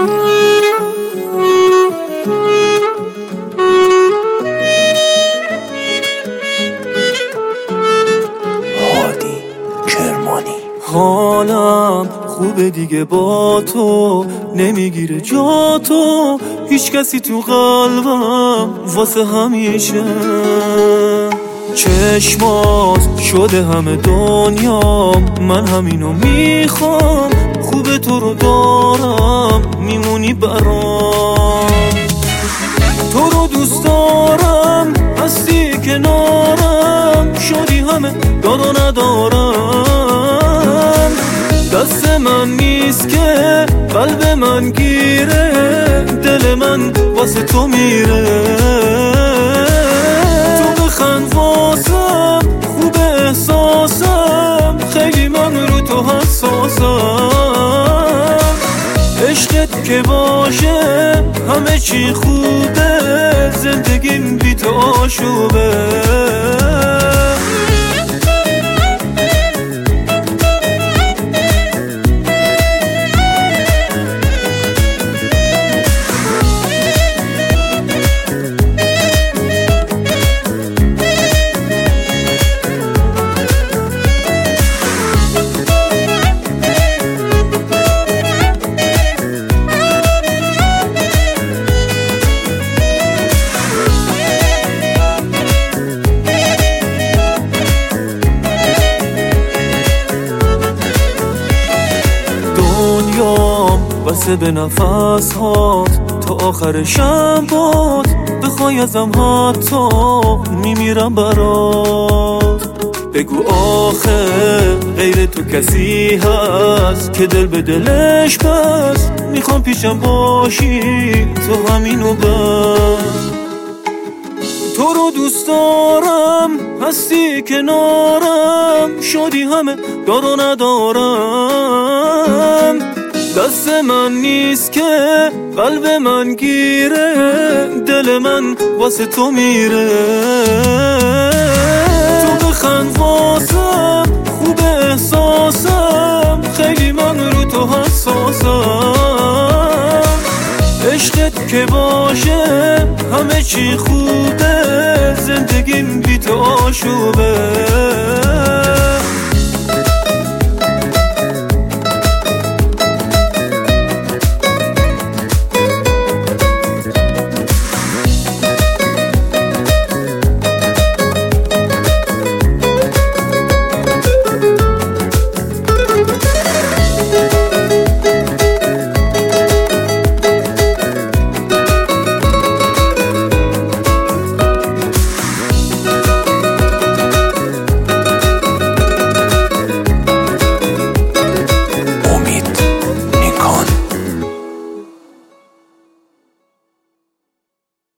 حالم خوبه دیگه با تو، نمیگیره جا تو هیچ کسی تو قلبم واسه همیشه. چشمات شده همه دنیام، من همینو میخوام، خوبه تو رو دارم میمونی برام. تو رو دوست دارم هستی کنارم، شدی همه دار و ندارم. دست من نیست که قلب من گیره، دل من واسه تو میره. تو بخند واسم خوب احساسم، خیلی من رو تو حساسم. عشقت که باشه همه چی خوبه، زندگیم بی تو آشوبه. بسه به نفس هات تا آخر شبات، بخوای ازم حتی میمیرم برات. بگو آخه غیر تو کسی هست که دل به دلش بس، میخوام پیشم باشی تو همینو بس. تو رو دوست دارم هستی کنارم، شدی همه دار و ندارم. دست من نیست که قلب من گیره، دل من واسه تو میره. تو بخند واسم خوب احساسم، خیلی من رو تو حساسم. عشقت که باشه همه چی خوبه، زندگیم بی تو آشوبه.